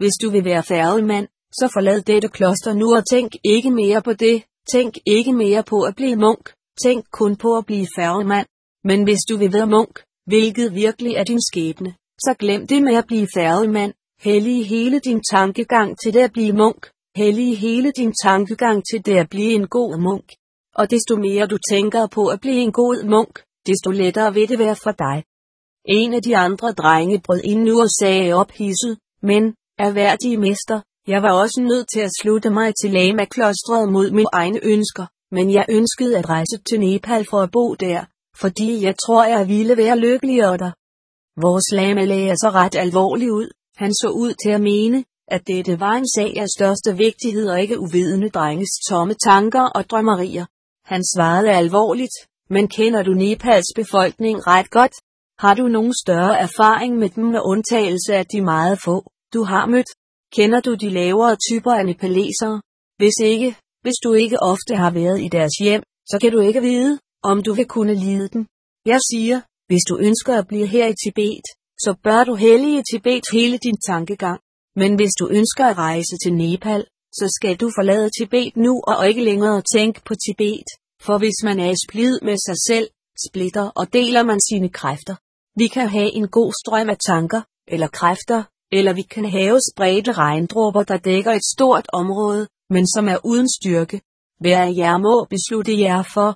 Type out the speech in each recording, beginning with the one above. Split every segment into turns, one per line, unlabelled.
hvis du vil være færgemand, så forlad dette kloster nu og tænk ikke mere på det, tænk ikke mere på at blive munk, tænk kun på at blive færgemand. Men hvis du vil være munk, hvilket virkelig er din skæbne, så glem det med at blive færgemand, hellige hele din tankegang til det at blive munk, hellige hele din tankegang til det at blive en god munk. Og desto mere du tænker på at blive en god munk, desto lettere vil det være for dig. En af de andre drenge brød ind nu og sagde ophidset, men, ærværdige mester, jeg var også nødt til at slutte mig til Lama-klostret mod mine egne ønsker, men jeg ønskede at rejse til Nepal for at bo der, fordi jeg tror jeg ville være lykkeligere der. Vores lama-læge så ret alvorlig ud, han så ud til at mene, at dette var en sag af største vigtighed og ikke uvidende drenges tomme tanker og drømmerier. Han svarede alvorligt, men kender du Nepals befolkning ret godt? Har du nogen større erfaring med dem med undtagelse af de meget få, du har mødt? Kender du de lavere typer af nepalesere? Hvis du ikke ofte har været i deres hjem, så kan du ikke vide, om du vil kunne lide dem. Jeg siger, hvis du ønsker at blive her i Tibet, så bør du hellige Tibet hele din tankegang. Men hvis du ønsker at rejse til Nepal, så skal du forlade Tibet nu og ikke længere tænke på Tibet. For hvis man er i splid med sig selv, splitter og deler man sine kræfter. Vi kan have en god strøm af tanker, eller kræfter, eller vi kan have spredte regndråber, der dækker et stort område, men som er uden styrke. Hver af jer må beslutte jer for,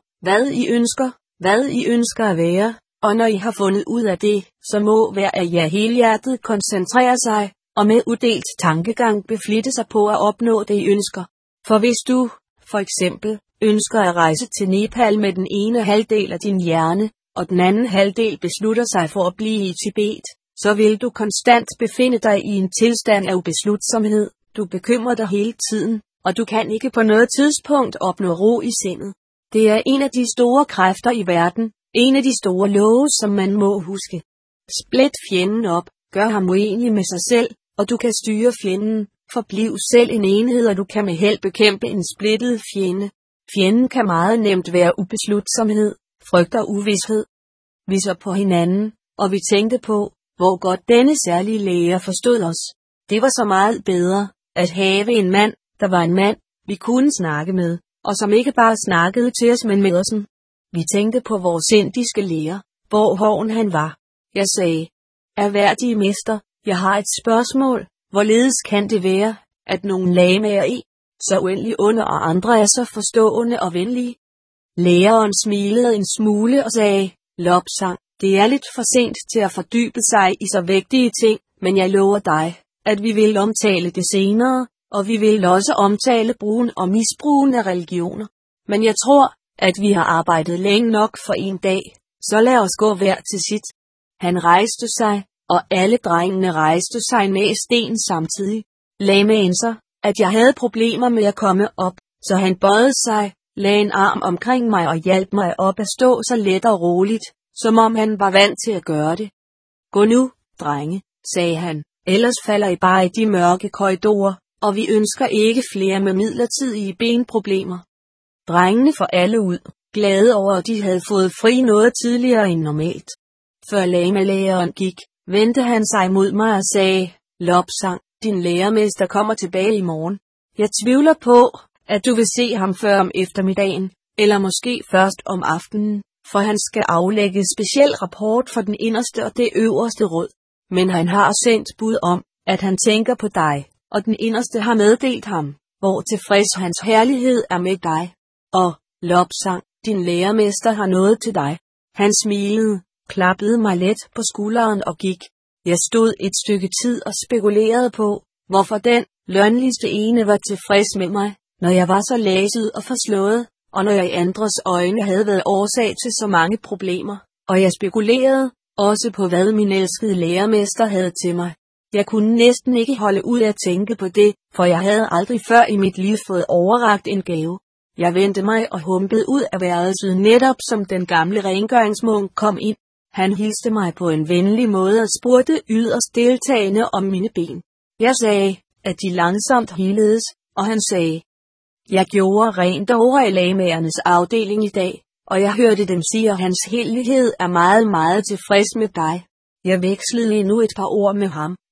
hvad I ønsker at være, og når I har fundet ud af det, så må hver af jer helhjertet koncentrere sig, og med uddelt tankegang beflitte sig på at opnå det I ønsker. For hvis du, for eksempel, ønsker at rejse til Nepal med den ene halvdel af din hjerne, og den anden halvdel beslutter sig for at blive i Tibet, så vil du konstant befinde dig i en tilstand af ubeslutsomhed, du bekymrer dig hele tiden, og du kan ikke på noget tidspunkt opnå ro i sindet. Det er en af de store kræfter i verden, en af de store love, som man må huske. Split fjenden op, gør ham uenig med sig selv, og du kan styre fjenden, forbliv selv en enhed, og du kan med held bekæmpe en splittet fjende. Fjenden kan meget nemt være ubeslutsomhed, frygt og uvished. Vi så på hinanden, og vi tænkte på, hvor godt denne særlige lærer forstod os. Det var så meget bedre, at have en mand, der var en mand, vi kunne snakke med, og som ikke bare snakkede til os, men med os. Vi tænkte på vores indiske lærer, hvor hoven han var. Jeg sagde, ærværdige mester, jeg har et spørgsmål, hvorledes kan det være, at nogle lamaer er så uendelig onde og andre er så forstående og venlige? Læreren smilede en smule og sagde, Lobsang, det er lidt for sent til at fordybe sig i så vigtige ting, men jeg lover dig, at vi vil omtale det senere, og vi vil også omtale brugen og misbrugen af religioner. Men jeg tror, at vi har arbejdet længe nok for en dag, så lad os gå hver til sit. Han rejste sig, og alle drengene rejste sig med sten samtidig. Lamaen så, at jeg havde problemer med at komme op, så han bøjede sig, lagde en arm omkring mig og hjalp mig op at stå så let og roligt, som om han var vant til at gøre det. Gå nu, drenge, sagde han, ellers falder I bare i de mørke korridorer, og vi ønsker ikke flere med midlertidige benproblemer. Drengene får alle ud, glade over at de havde fået fri noget tidligere end normalt. Før lama-læreren gik, vendte han sig mod mig og sagde, Lobsang, din lærermester kommer tilbage i morgen. Jeg tvivler på, at du vil se ham før om eftermiddagen, eller måske først om aftenen, for han skal aflægge speciel rapport for den inderste og det øverste råd. Men han har sendt bud om, at han tænker på dig, og den inderste har meddelt ham, hvor tilfreds hans herlighed er med dig. Og, Lobsang, din lærermester har noget til dig. Han smilede, klappede mig let på skulderen og gik. Jeg stod et stykke tid og spekulerede på, hvorfor den lønligste ene var tilfreds med mig, når jeg var så læset og forslået, og når jeg i andres øjne havde været årsag til så mange problemer, og jeg spekulerede også på hvad min elskede lærermester havde til mig. Jeg kunne næsten ikke holde ud at tænke på det, for jeg havde aldrig før i mit liv fået overrakt en gave. Jeg vendte mig og humpede ud af værelset netop som den gamle rengøringsmunk kom ind. Han hilste mig på en venlig måde og spurgte yderst deltagende om mine ben. Jeg sagde, at de langsomt hiledes, og han sagde, jeg gjorde rent over i lamaernes afdeling i dag, og jeg hørte dem sige, at hans hellighed er meget, meget tilfreds med dig. Jeg vekslede endnu et par ord med ham,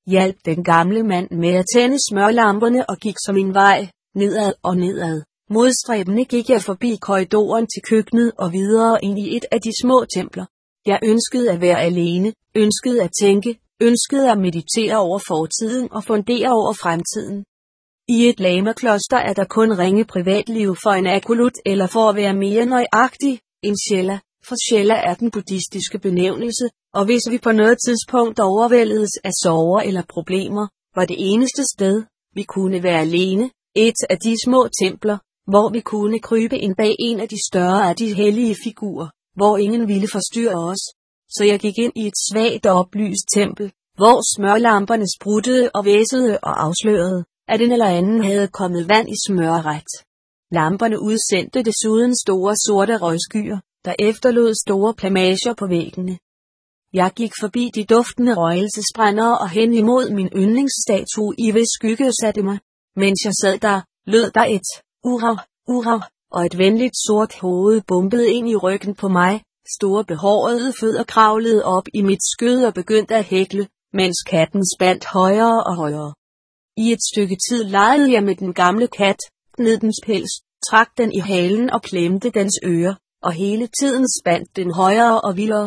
hjalp den gamle mand med at tænde smørlamperne og gik så min vej, nedad og nedad. Modstræbende gik jeg forbi korridoren til køkkenet og videre ind i et af de små templer. Jeg ønskede at være alene, ønskede at tænke, ønskede at meditere over fortiden og fundere over fremtiden. I et lamakloster er der kun ringe privatliv for en akolut, eller for at være mere nøjagtig, en shella, for shella er den buddhistiske benævnelse, og hvis vi på noget tidspunkt overvældedes af sorger eller problemer, var det eneste sted, vi kunne være alene, et af de små templer, hvor vi kunne krybe ind bag en af de større af de hellige figurer, hvor ingen ville forstyrre os. Så jeg gik ind i et svagt oplyst tempel, hvor smørlamperne spruttede og væsede og afslørede, at en eller anden havde kommet vand i smørret. Lamperne udsendte desuden store sorte røgskyer, der efterlod store plamager på væggene. Jeg gik forbi de duftende røgelsesbrændere og hen imod min yndlingsstatue, i hvis skygge satte mig. Mens jeg sad der, lød der et urav, og et venligt sort hoved bumpede ind i ryggen på mig. Store behårede fødder kravlede op i mit skød og begyndte at hækle, mens katten spandt højere og højere. I et stykke tid legede jeg med den gamle kat, gned dens pels, trak den i halen og klemte dens ører, og hele tiden spandt den højere og vildere.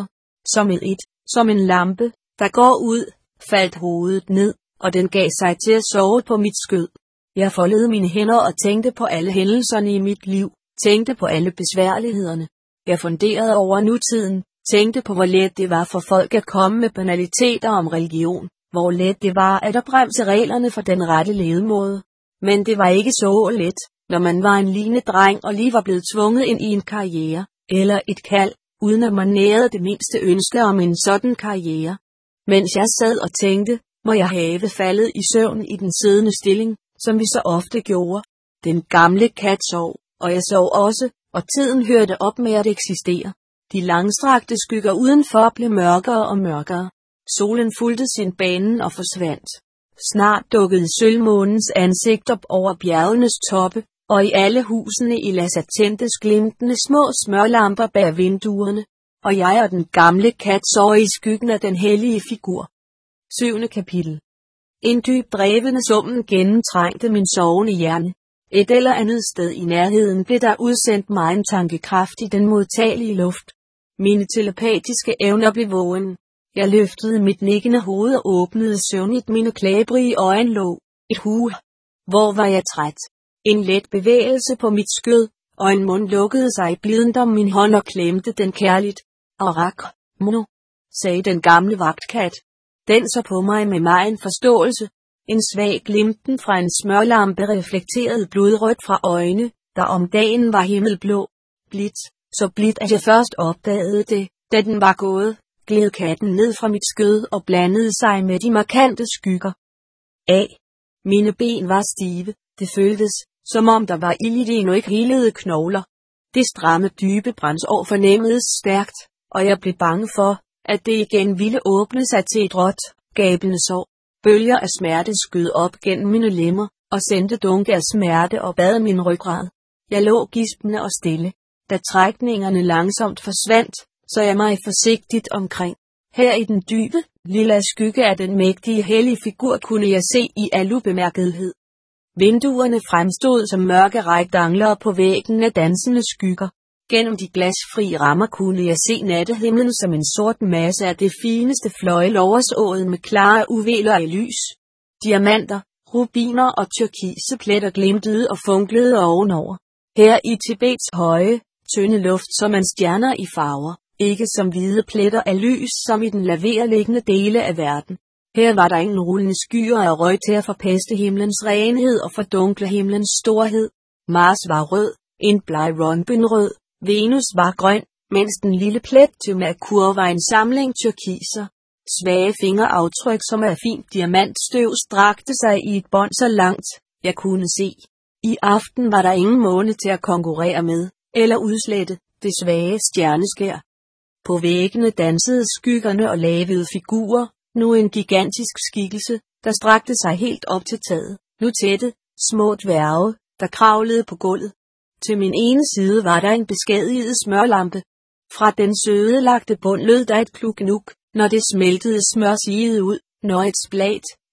Som en lampe, der går ud, faldt hovedet ned, og den gav sig til at sove på mit skød. Jeg foldede mine hænder og tænkte på alle hændelserne i mit liv, tænkte på alle besværlighederne. Jeg funderede over nutiden, tænkte på hvor let det var for folk at komme med banaliteter om religion, hvor let det var at opbremse reglerne for den rette levemåde. Men det var ikke så let, når man var en lille dreng og lige var blevet tvunget ind i en karriere, eller et kald, uden at man nærede det mindste ønske om en sådan karriere. Mens jeg sad og tænkte, må jeg have faldet i søvn i den siddende stilling, som vi så ofte gjorde. Den gamle kat sov, og jeg sov også, og tiden hørte op med at eksistere. De langstrakte skygger udenfor blev mørkere og mørkere. Solen fulgte sin bane og forsvandt. Snart dukkede sølvmånens ansigt op over bjergenes toppe, og i alle husene i Lhasa tændtes glimtende små smørlamper bag vinduerne, og jeg og den gamle kat sov i skyggen af den hellige figur. 7. kapitel. En dyb drevende summen gennemtrængte min sovende hjerne. Et eller andet sted i nærheden blev der udsendt mig en tankekraft i den modtagelige luft. Mine telepatiske evner blev vågen. Jeg løftede mit nikkende hoved og åbnede søvnigt mine klæbrige øjenlåg. Et hue. Hvor var jeg træt? En let bevægelse på mit skød, og en mund lukkede sig blident om min hånd og klemte den kærligt. Arak, mono, sagde den gamle vagtkat. Den så på mig med megen forståelse. En svag glimten fra en smørlampe reflekterede blodrødt fra øjne, der om dagen var himmelblå. Blidt, så blidt at jeg først opdagede det, da den var gået, gled katten ned fra mit skød og blandede sig med de markante skygger. Mine ben var stive, det føltes, som om der var ild i de endnu ikke helede knogler. Det stramme dybe brændsår fornemmedes stærkt, og jeg blev bange for, at det igen ville åbne sig til et råt, gabende sår. Bølger af smerte skød op gennem mine lemmer, og sendte dunke af smerte op ad min ryggrad. Jeg lå gispende og stille, da trækningerne langsomt forsvandt, så jeg mig forsigtigt omkring. Her i den dybe, lilla skygge af den mægtige hellige figur kunne jeg se i al ubemærkethed. Vinduerne fremstod som mørke rektangler på væggen af dansende skygger. Gennem de glasfri rammer kunne jeg se nattehimlen som en sort masse af det fineste fløjl oversået med klare uveler af lys. Diamanter, rubiner og turkise pletter glimtede og funklede ovenover. Her i Tibets høje, tynde luft så man stjerner i farver, ikke som hvide pletter af lys som i den lavereliggende dele af verden. Her var der ingen rullende skyer af røg til at forpeste himlens renhed og fordunkle himlens storhed. Mars var rød, en bleg rønbenrød. Venus var grøn, mens den lille plet til Merkur var en samling turkiser. Svage fingeraftryk som af fint diamantstøv strakte sig i et bånd så langt, jeg kunne se. I aften var der ingen måne til at konkurrere med, eller udslette det svage stjerneskær. På væggene dansede skyggerne og lavede figurer, nu en gigantisk skikkelse, der strakte sig helt op til taget, nu tætte, små dværge, der kravlede på gulvet. Til min ene side var der en beskadiget smørlampe. Fra den sødelagte bund lød der et klukkenuk, når det smeltede smør sigede ud, når et splat,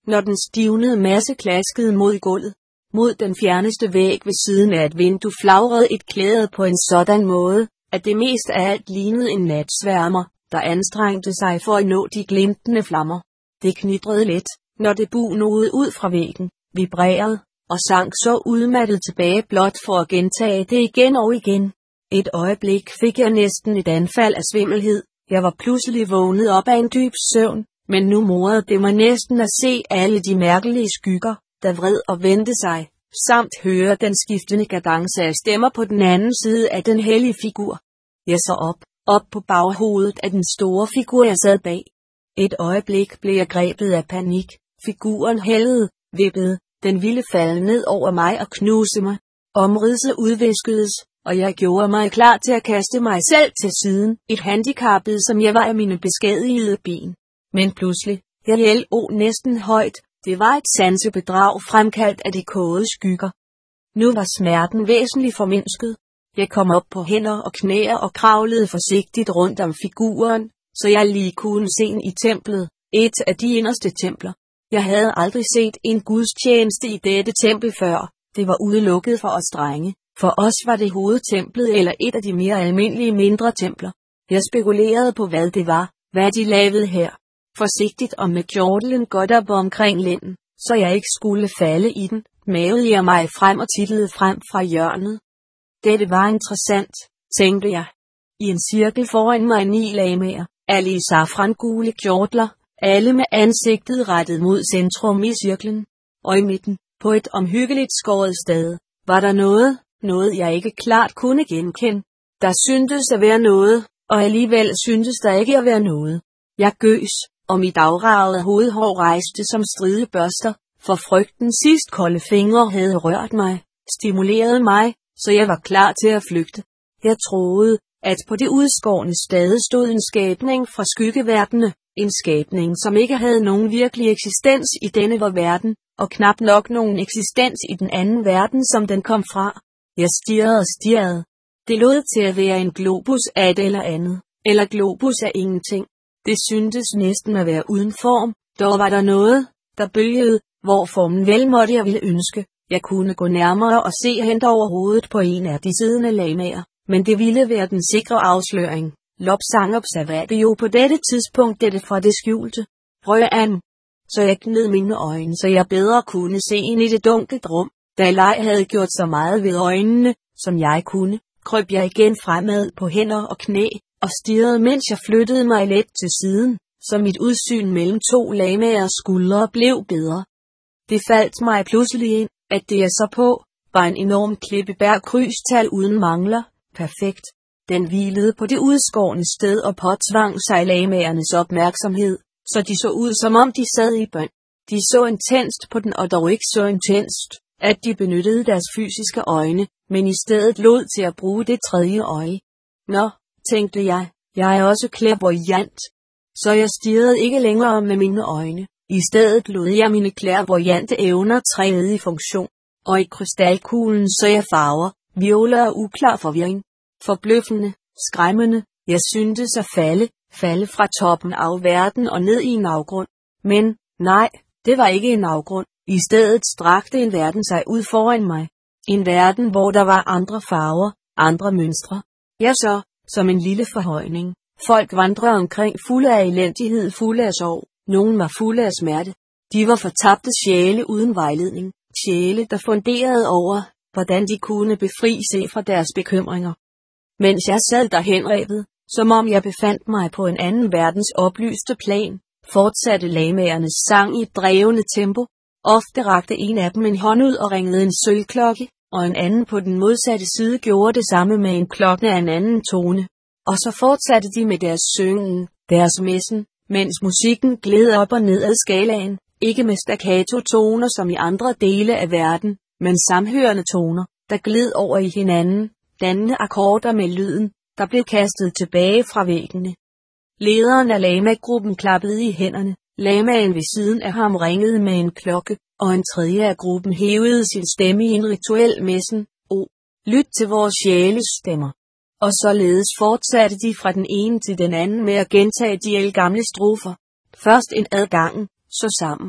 når den stivnede masse klaskede mod gulvet. Mod den fjerneste væg ved siden af et vindue flagrede et klæde på en sådan måde, at det mest af alt lignede en natsværmer, der anstrengte sig for at nå de glimtende flammer. Det knitrede let, når det bunede ud fra væggen, vibrerede, og sank så udmattet tilbage blot for at gentage det igen og igen. Et øjeblik fik jeg næsten et anfald af svimmelhed. Jeg var pludselig vågnet op af en dyb søvn, men nu morede det mig næsten at se alle de mærkelige skygger, der vred og vendte sig, samt høre den skiftende kadence af stemmer på den anden side af den hellige figur. Jeg så op på baghovedet af den store figur, jeg sad bag. Et øjeblik blev jeg grebet af panik. Figuren hældede, vippede, den ville falde ned over mig og knuse mig. Omridset udviskedes, og jeg gjorde mig klar til at kaste mig selv til siden, et handicappet som jeg var af mine beskadigede ben. Men pludselig, jeg lå næsten højt, det var et sansebedrag fremkaldt af de kogede skygger. Nu var smerten væsentligt formindsket. Jeg kom op på hænder og knæer og kravlede forsigtigt rundt om figuren, så jeg lige kunne se den i templet, et af de inderste templer. Jeg havde aldrig set en gudstjeneste i dette tempel før, det var udelukket for os drenge. For os var det hovedtemplet eller et af de mere almindelige mindre templer. Jeg spekulerede på hvad de lavede her. Forsigtigt og med kjortelen godt op omkring lænden, så jeg ikke skulle falde i den, mavede jeg mig frem og tittede frem fra hjørnet. Dette var interessant, tænkte jeg. I en cirkel foran mig 9 lamaer, alle i safrangule kjortler, alle med ansigtet rettet mod centrum i cirklen. Og i midten, på et omhyggeligt skåret sted, var der noget jeg ikke klart kunne genkende. Der syntes at være noget, og alligevel syntes der ikke at være noget. Jeg gøs, og mit afragede hovedhår rejste som stridebørster, for frygtens sidst kolde fingre havde rørt mig, stimuleret mig, så jeg var klar til at flygte. Jeg troede, at på det udskårne sted stod en skabning fra skyggeverdene, en skabning som ikke havde nogen virkelig eksistens i denne vor verden, og knap nok nogen eksistens i den anden verden som den kom fra. Jeg stirrede og stirrede. Det lod til at være en globus af et eller andet, eller globus af ingenting. Det syntes næsten at være uden form, dog var der noget, der bølgede, hvor formen vel måtte jeg ville ønske. Jeg kunne gå nærmere og se hen over hovedet på en af de siddende lamaer, men det ville være den sikre afsløring. Lobsang observerede jo på dette tidspunkt dette fra det skjulte. Røan. Så jeg gned mine øjne, så jeg bedre kunne se ind i det dunkelt rum. Da Lej havde gjort så meget ved øjnene, som jeg kunne, krøb jeg igen fremad på hænder og knæ, og stirrede mens jeg flyttede mig let til siden, så mit udsyn mellem 2 lamaers skuldre blev bedre. Det faldt mig pludselig ind, at det jeg så på, var en enorm klippeberg krydstal uden mangler, perfekt. Den hvilede på det udskårne sted og påtvang sig lamaernes opmærksomhed, så de så ud som om de sad i bøn. De så intenst på den og dog ikke så intenst, at de benyttede deres fysiske øjne, men i stedet lod til at bruge det 3. øje. Nå, tænkte jeg er også clairvoyant. Så jeg stirrede ikke længere med mine øjne. I stedet lod jeg mine clairvoyante evner træde i funktion, og i krystalkuglen så jeg farver, violer og uklar forvirring. Forbløffende, skræmmende, jeg syntes at falde fra toppen af verden og ned i en afgrund. Men, nej, det var ikke en afgrund. I stedet strakte en verden sig ud foran mig. En verden, hvor der var andre farver, andre mønstre. Jeg så, som en lille forhøjning. Folk vandrede omkring fulde af elendighed, fulde af sorg. Nogen var fulde af smerte. De var fortabte sjæle uden vejledning. Sjæle, der funderede over, hvordan de kunne befri sig fra deres bekymringer. Mens jeg sad derhenrevet, som om jeg befandt mig på en anden verdens oplyste plan, fortsatte lamaernes sang i et drevende tempo. Ofte rakte en af dem en hånd ud og ringede en sølvklokke, og en anden på den modsatte side gjorde det samme med en klokke af en anden tone. Og så fortsatte de med deres syngen, deres messen, mens musikken gled op og ned ad skalaen, ikke med staccato-toner som i andre dele af verden, men samhørende toner, der gled over i hinanden, dannende akkorder med lyden, der blev kastet tilbage fra væggene. Lederen af lama-gruppen klappede i hænderne, lamaen ved siden af ham ringede med en klokke, og en tredje af gruppen hævede sin stemme i en rituel messen. Lyt til vores sjæles stemmer. Og således fortsatte de fra den ene til den anden med at gentage de ældgamle strofer. Først en ad gangen, så sammen.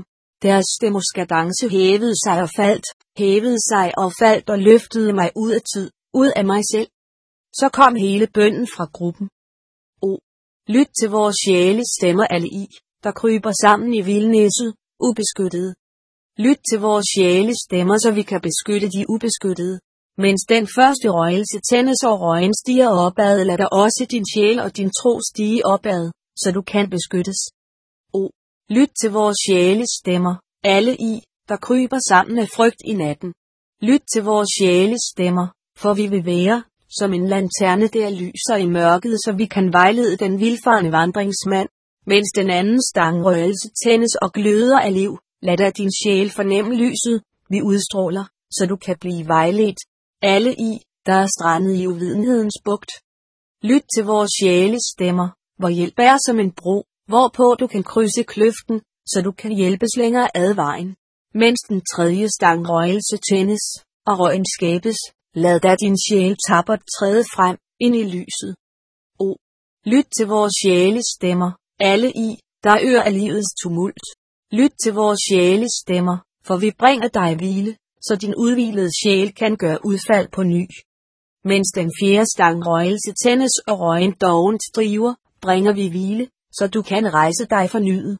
Deres stemmerskadence hævede sig og faldt og løftede mig ud af tid, ud af mig selv. Så kom hele bønnen fra gruppen. Lyt til vores sjæles stemmer alle I, der kryber sammen i vildnæsset, ubeskyttede. Lyt til vores sjæles stemmer, så vi kan beskytte de ubeskyttede. Mens den første røgelse tændes og røgen stiger opad, lad der også din sjæl og din tro stige opad, så du kan beskyttes. Lyt til vores sjæles stemmer, alle I, der kryber sammen af frygt i natten. Lyt til vores sjæles stemmer, for vi vil være som en lanterne, der lyser i mørket, så vi kan vejlede den vildfarne vandringsmand, mens den anden stangrøgelse tændes og gløder af liv. Lad da din sjæl fornemme lyset, vi udstråler, så du kan blive vejledt. Alle I, der er strandet i uvidenhedens bugt. Lyt til vores sjæles stemmer, hvor hjælp er som en bro, hvorpå du kan krydse kløften, så du kan hjælpes længere ad vejen. Mens den tredje stangrøgelse tændes, og røgen skabes, lad da din sjæl tappert træde frem ind i lyset. Lyt til vores sjæles stemmer, alle I, der øger af livets tumult. Lyt til vores sjæles stemmer, for vi bringer dig hvile, så din udhvilede sjæl kan gøre udfald på ny. Mens den fjerde stangrøgelse tændes og røgen dovent driver, bringer vi hvile, så du kan rejse dig fornyet.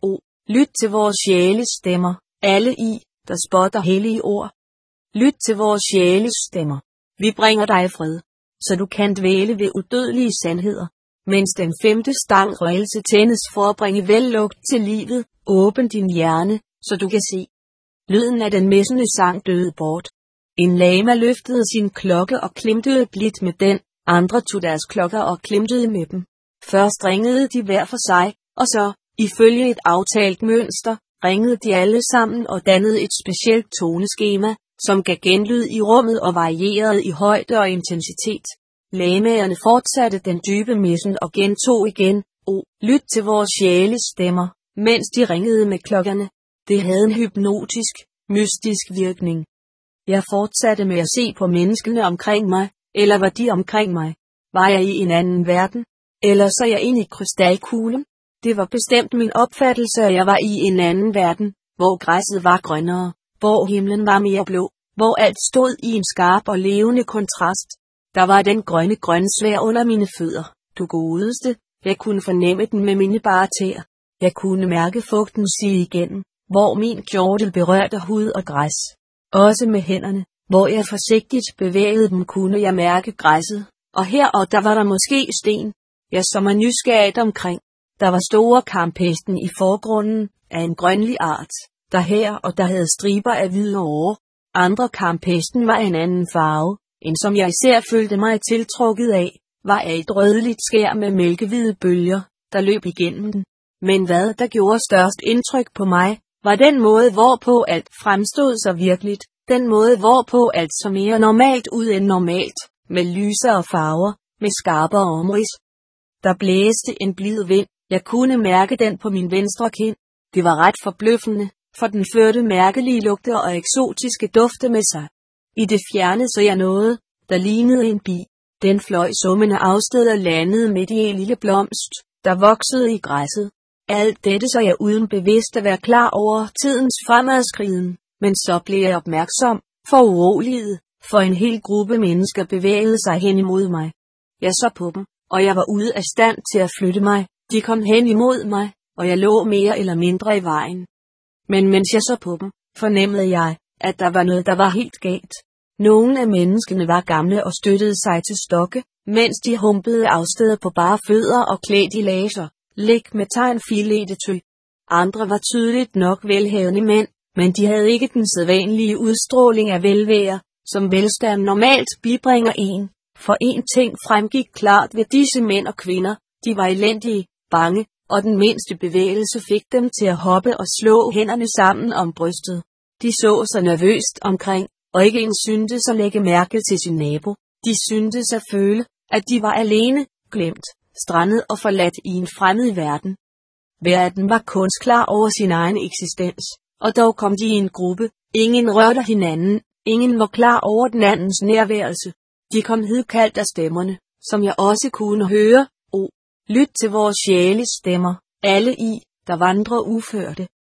Lyt til vores sjæles stemmer, alle I, der spotter hellige ord. Lyt til vores sjæles stemmer. Vi bringer dig fred, så du kan dvæle ved udødelige sandheder. Mens den femte stangrøgelse tændes for at bringe vellugt til livet, åbn din hjerne, så du kan se. Lyden af den messende sang døde bort. En lama løftede sin klokke og klimtede blidt med den, andre tog deres klokker og klimtede med dem. Først ringede de hver for sig, og så, ifølge et aftalt mønster, ringede de alle sammen og dannede et specielt toneskema, som gav genlyd i rummet og varierede i højde og intensitet. Lamaerne fortsatte den dybe messen og gentog igen, lyt til vores sjæles stemmer, mens de ringede med klokkerne. Det havde en hypnotisk, mystisk virkning. Jeg fortsatte med at se på menneskene omkring mig, eller var de omkring mig? Var jeg i en anden verden? Eller så jeg inde i krystalkuglen? Det var bestemt min opfattelse, at jeg var i en anden verden, hvor græsset var grønnere, hvor himlen var mere blå, hvor alt stod i en skarp og levende kontrast. Der var den grønne grønsvær under mine fødder, du godeste, jeg kunne fornemme den med mine bare tæer. Jeg kunne mærke fugten sige igennem, hvor min kjortel berørte hud og græs. Også med hænderne, hvor jeg forsigtigt bevægede dem, kunne jeg mærke græsset, og her og der var der måske sten. Jeg så mig nysgerrigt omkring. Der var store kampesten i forgrunden, af en grønlig art, der her og der havde striber af hvide årer. Andre kampesten var en anden farve, en som jeg især følte mig tiltrukket af, var af et rødligt skær med mælkehvide bølger, der løb igennem den. Men hvad der gjorde størst indtryk på mig, var den måde hvorpå alt fremstod så virkeligt, den måde hvorpå alt så mere normalt ud end normalt, med lyse og farver, med skarpere omrids. Der blæste en blid vind, jeg kunne mærke den på min venstre kind. Det var ret forbløffende, for den førte mærkelige lugte og eksotiske dufte med sig. I det fjerne så jeg noget, der lignede en bi. Den fløj summende afsted og landede midt i en lille blomst, der voksede i græsset. Alt dette så jeg uden bevidst at være klar over tidens fremadskriden, men så blev jeg opmærksom, for uroliget, for en hel gruppe mennesker bevægede sig hen imod mig. Jeg så på dem, og jeg var ude af stand til at flytte mig. De kom hen imod mig, og jeg lå mere eller mindre i vejen. Men mens jeg så på dem, fornemmede jeg, at der var noget, der var helt galt. Nogle af menneskene var gamle og støttede sig til stokke, mens de humpede afsted på bare fødder og klædt i lager, læg med tegn filete tøj. Andre var tydeligt nok velhavende mænd, men de havde ikke den sædvanlige udstråling af velvære, som velstand normalt bibringer en. For en ting fremgik klart ved disse mænd og kvinder, de var elendige, bange, og den mindste bevægelse fik dem til at hoppe og slå hænderne sammen om brystet. De så sig nervøst omkring, og ikke en syntes at lægge mærke til sin nabo. De syntes at føle, at de var alene, glemt, strandet og forladt i en fremmed verden. Hver af dem var kun klar over sin egen eksistens, og dog kom de i en gruppe. Ingen rørte hinanden, ingen var klar over den andens nærværelse. De kom hidkaldt af stemmerne, som jeg også kunne høre. Lyt til vores sjæles stemmer, alle I, der vandrer uførte.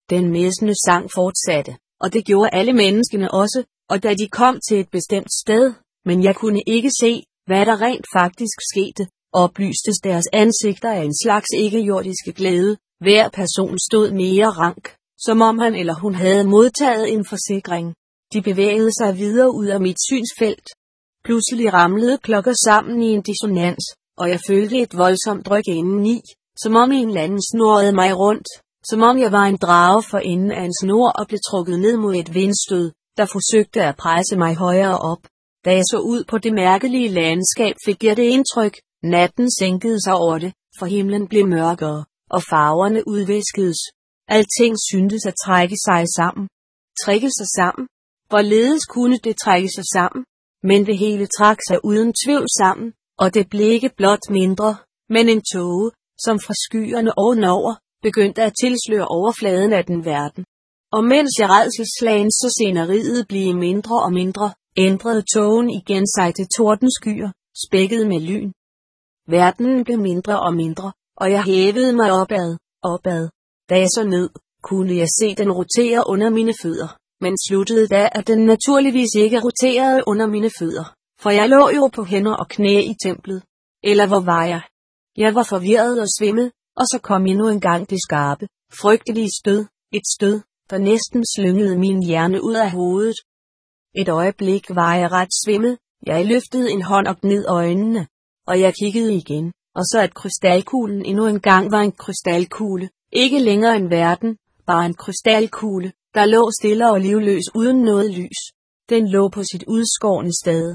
Den messende sang fortsatte, og det gjorde alle menneskene også, og da de kom til et bestemt sted, men jeg kunne ikke se, hvad der rent faktisk skete, oplystes deres ansigter af en slags ikke-jordiske glæde. Hver person stod mere rank, som om han eller hun havde modtaget en forsikring. De bevægede sig videre ud af mit synsfelt. Pludselig ramlede klokker sammen i en dissonans, og jeg følte et voldsomt dryk indeni, som om en eller anden snurrede mig rundt, som om jeg var en drage for enden af en snor og blev trukket ned mod et vindstød, der forsøgte at presse mig højere op. Da jeg så ud på det mærkelige landskab, fik jeg det indtryk, natten sænkede sig over det, for himlen blev mørkere, og farverne udvæskedes. Alting syntes at trække sig sammen. Trække sig sammen? Hvorledes kunne det trække sig sammen? Men det hele trak sig uden tvivl sammen, og det blev ikke blot mindre, men en tåge, som fra skyerne ovenover, begyndte at tilsløre overfladen af den verden. Og mens jeg rædselsslagen så sceneriet blive mindre og mindre, ændrede tågen igen sig til tordenskyer, spækket med lyn. Verdenen blev mindre og mindre, og jeg hævede mig opad. Da jeg så ned, kunne jeg se den rotere under mine fødder, men sluttede da, at den naturligvis ikke roterede under mine fødder, for jeg lå jo på hænder og knæ i templet. Eller hvor var jeg? Jeg var forvirret og svimmel, og så kom endnu en gang det skarpe, frygtelige stød, et stød, der næsten slyngede min hjerne ud af hovedet. Et øjeblik var jeg ret svimmel, jeg løftede en hånd og gned øjnene, og jeg kiggede igen, og så at krystalkuglen endnu en gang var en krystalkugle, ikke længere en verden, bare en krystalkugle, der lå stille og livløs uden noget lys. Den lå på sit udskårne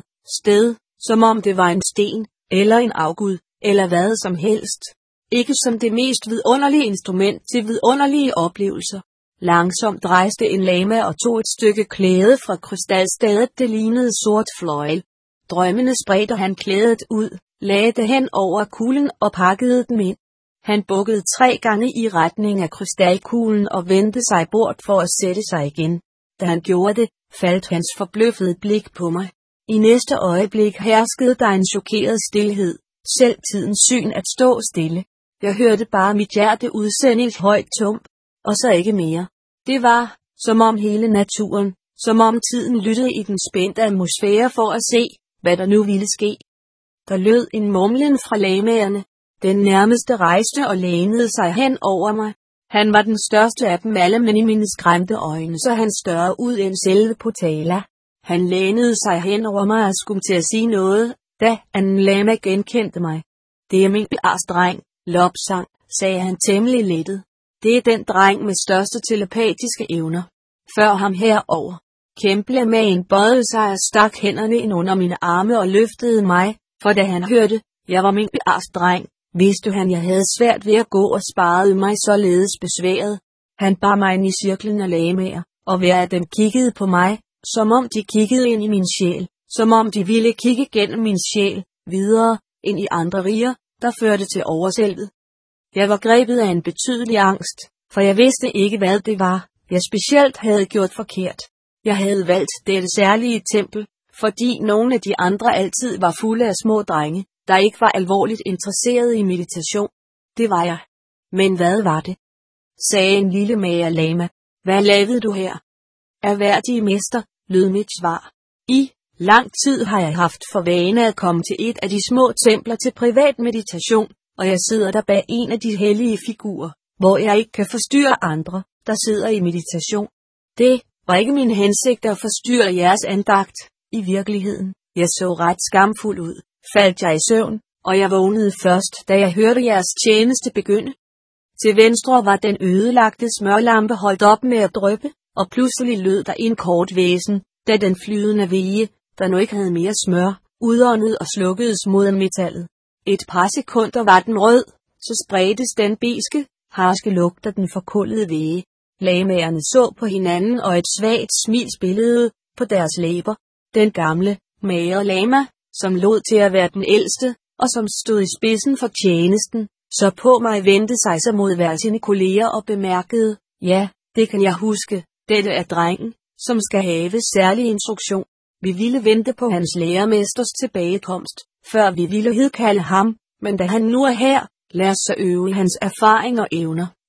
sted, som om det var en sten, eller en afgud, eller hvad som helst. Ikke som det mest vidunderlige instrument til vidunderlige oplevelser. Langsomt rejste en lama og tog et stykke klæde fra krystalstedet, det lignede sort fløjl. Drømmende spredte han klædet ud, lagde det hen over kuglen og pakkede den ind. Han bukkede 3 gange i retning af krystalkuglen og vendte sig bort for at sætte sig igen. Da han gjorde det, faldt hans forbløffede blik på mig. I næste øjeblik herskede der en chokeret stilhed, selv tidens syn at stå stille. Jeg hørte bare mit hjerte udsende et højt tump, og så ikke mere. Det var, som om hele naturen, som om tiden lyttede i den spændte atmosfære for at se, hvad der nu ville ske. Der lød en mumlen fra lamaerne. Den nærmeste rejste og lænede sig hen over mig. Han var den største af dem alle, men i mine skræmte øjne så han større ud end selve Potala. Han lænede sig hen over mig og skulle til at sige noget, da anden lama genkendte mig. Det er min dreng, Lobsang, sagde han temmelig lettet. Det er den dreng med største telepatiske evner. Før ham herover. Kæmplamaen bøjede sig og stak hænderne ind under mine arme og løftede mig, for da han hørte, jeg var min dreng, vidste han, jeg havde svært ved at gå og sparede mig således besværet. Han bar mig ind i cirklen af lamaer, og hver af dem kiggede på mig, som om de kiggede ind i min sjæl, som om de ville kigge gennem min sjæl, videre, ind i andre riger, der førte til overselvet. Jeg var grebet af en betydelig angst, for jeg vidste ikke, hvad det var, jeg specielt havde gjort forkert. Jeg havde valgt dette særlige tempel, fordi nogle af de andre altid var fulde af små drenge, der ikke var alvorligt interesserede i meditation. Det var jeg. Men hvad var det? Sagde en lille mager lama. Hvad lavede du her? Erhverdige mester, lød mit svar. I lang tid har jeg haft for vane at komme til et af de små templer til privat meditation, og jeg sidder der bag en af de hellige figurer, hvor jeg ikke kan forstyrre andre, der sidder i meditation. Det var ikke min hensigt at forstyrre jeres andagt. I virkeligheden, jeg så ret skamfuld ud, faldt jeg i søvn, og jeg vågnede først, da jeg hørte jeres tjeneste begynde. Til venstre var den ødelagte smørlampe holdt op med at dryppe, og pludselig lød der en kort væsen, da den flydende veje, der nu ikke havde mere smør, udåndede og slukkedes mod metallet. Et par sekunder var den rød, så spredtes den beske, harske lugt af den forkullede væge. Lamaerne så på hinanden, og et svagt smil spillede på deres læber. Den gamle, magre lama, som lod til at være den ældste, og som stod i spidsen for tjenesten, så på mig vendte sig så mod hver sine kolleger og bemærkede, ja, det kan jeg huske, dette er drengen, som skal have særlig instruktion. Vi ville vente på hans lærermesters tilbagekomst, før vi ville hidkalde ham, men da han nu er her, lad os så øve hans erfaring og evner.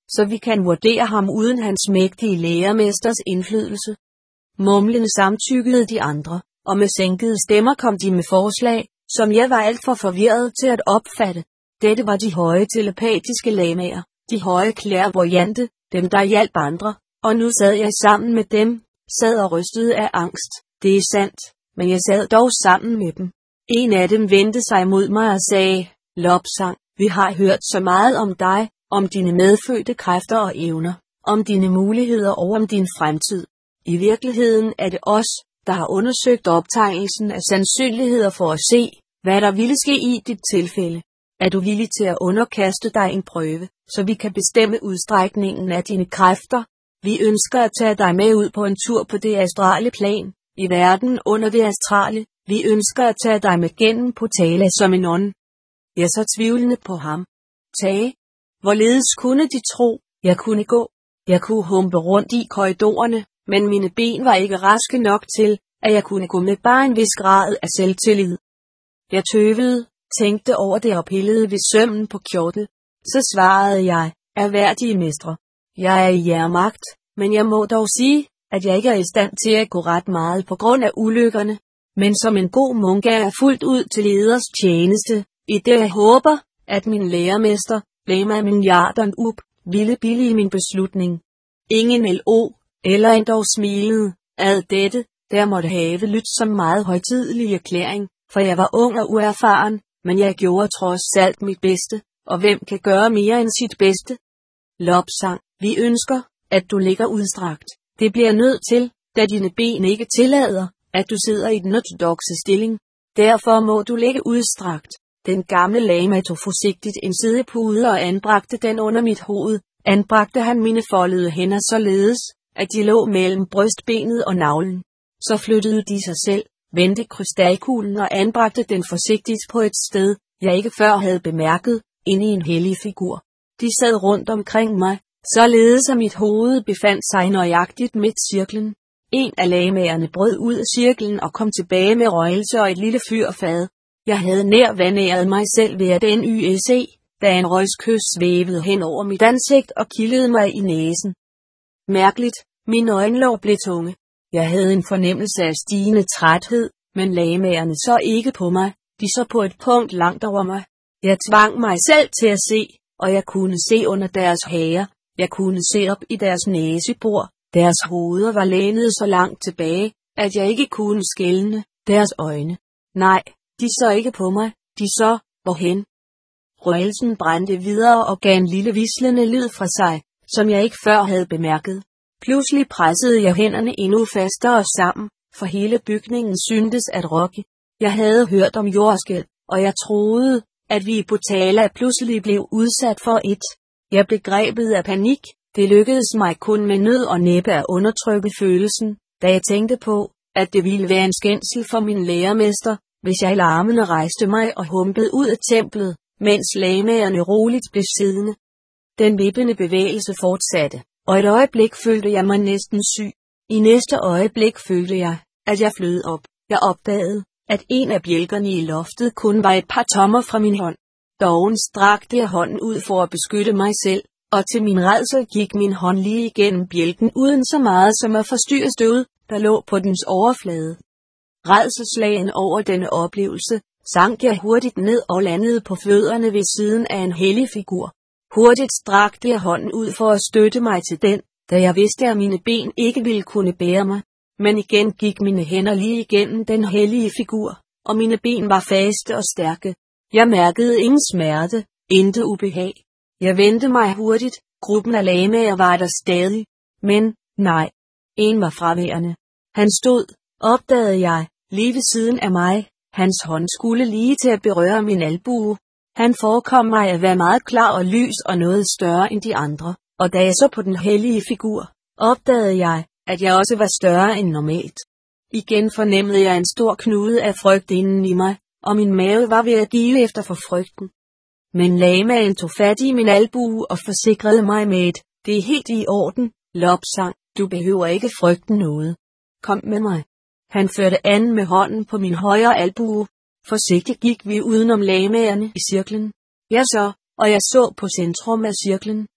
så vi kan vurdere ham uden hans mægtige lærermesters indflydelse. Mumlende samtykkede de andre, og med sænkede stemmer kom de med forslag, som jeg var alt for forvirret til at opfatte. Dette var de høje telepatiske lamaer, de høje clairvoyante, dem der hjalp andre, og nu sad jeg sammen med dem, sad og rystede af angst. Det er sandt, men jeg sad dog sammen med dem. En af dem vendte sig mod mig og sagde, Lobsang, vi har hørt så meget om dig, om dine medfødte kræfter og evner, om dine muligheder og om din fremtid. I virkeligheden er det os, der har undersøgt optegnelsen af sandsynligheder for at se, hvad der ville ske i dit tilfælde. Er du villig til at underkaste dig en prøve, så vi kan bestemme udstrækningen af dine kræfter? Vi ønsker at tage dig med ud på en tur på det astrale plan, i verden under det astrale. Vi ønsker at tage dig med gennem portaler som en ånd. Jeg så tvivlende på ham. Tage? Hvorledes kunne de tro, jeg kunne gå? Jeg kunne humpe rundt i korridorerne, men mine ben var ikke raske nok til, at jeg kunne gå med bare en vis grad af selvtillid. Jeg tøvede, tænkte over det og pillede ved sømmen på kjortel. Så svarede jeg, ærværdige mestre. Jeg er i jeres magt, men jeg må dog sige, at jeg ikke er i stand til at gå ret meget på grund af ulykkerne. Men som en god munk er jeg fuldt ud til leders tjeneste, i det jeg håber, at min lærermester, Lama Milliarderen up, ville billige min beslutning. Ingen L.O. eller endog smilede, ad dette, der måtte have lyttet som meget højtidelig erklæring, for jeg var ung og uerfaren, men jeg gjorde trods alt mit bedste, og hvem kan gøre mere end sit bedste? Lobsang, vi ønsker, at du ligger udstrakt. Det bliver nødt til, da dine ben ikke tillader, at du sidder i den ortodokse stilling. Derfor må du ligge udstrakt. Den gamle lama tog forsigtigt en sidepude og anbragte den under mit hoved. Anbragte han mine foldede hænder således, at de lå mellem brystbenet og navlen. Så flyttede de sig selv, vendte krystalkuglen og anbragte den forsigtigt på et sted, jeg ikke før havde bemærket, inde i en hellig figur. De sad rundt omkring mig, således at mit hoved befandt sig nøjagtigt midt cirklen. En af lamaerne brød ud af cirklen og kom tilbage med røgelse og et lille fyrfad. Jeg havde nær vandæret mig selv ved at NYSE, da en røgskys svævede hen over mit ansigt og kildede mig i næsen. Mærkeligt, mine øjenlåg blev tunge. Jeg havde en fornemmelse af stigende træthed, men lamaerne så ikke på mig, de så på et punkt langt over mig. Jeg tvang mig selv til at se, og jeg kunne se under deres hager, jeg kunne se op i deres næsebor, deres hoveder var lænet så langt tilbage, at jeg ikke kunne skelne deres øjne. Nej, de så ikke på mig, de så, hvorhen. Røgelsen brændte videre og gav en lille hvislende lyd fra sig, som jeg ikke før havde bemærket. Pludselig pressede jeg hænderne endnu fastere sammen, for hele bygningen syntes at rokke. Jeg havde hørt om jordskælv, og jeg troede, at vi i Potala pludselig blev udsat for et. Jeg blev grebet af panik. Det lykkedes mig kun med nød og næppe at undertrykke følelsen, da jeg tænkte på, at det ville være en skændsel for min lærermester, hvis jeg larmende rejste mig og humpede ud af templet, mens lamaerne roligt blev siddende. Den vippende bevægelse fortsatte, og et øjeblik følte jeg mig næsten syg. I næste øjeblik følte jeg, at jeg flød op. Jeg opdagede, at en af bjælkerne i loftet kun var et par tommer fra min hånd. Doven strakte jeg hånden ud for at beskytte mig selv, og til min rædsel gik min hånd lige igennem bjælken uden så meget som at forstyrre støvet, der lå på dens overflade. Rædselsslagen over denne oplevelse, sank jeg hurtigt ned og landede på fødderne ved siden af en hellig figur. Hurtigt strakte jeg hånden ud for at støtte mig til den, da jeg vidste at mine ben ikke ville kunne bære mig. Men igen gik mine hænder lige igennem den hellige figur, og mine ben var faste og stærke. Jeg mærkede ingen smerte, intet ubehag. Jeg vendte mig hurtigt, gruppen af lamaer var der stadig. Men, nej, en var fraværende. Han stod, opdagede jeg, lige ved siden af mig. Hans hånd skulle lige til at berøre min albue. Han forekom mig at være meget klar og lys og noget større end de andre, og da jeg så på den hellige figur, opdagede jeg, at jeg også var større end normalt. Igen fornemmede jeg en stor knude af frygt inden i mig, og min mave var ved at give efter for frygten. Men lamaen tog fat i min albue og forsikrede mig med et, det er helt i orden, Lobsang, du behøver ikke frygte noget. Kom med mig. Han førte an med hånden på min højre albue. Forsigtigt gik vi udenom lamaerne i cirklen. Jeg så på centrum af cirklen,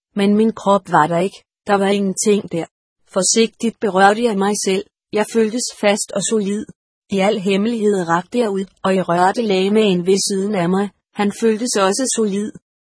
Men min krop var der ikke, der var ingenting der. Forsigtigt berørte jeg mig selv, jeg føltes fast og solid. I al hemmelighed rakte jeg ud, og jeg rørte lamaen ved siden af mig, han føltes også solid.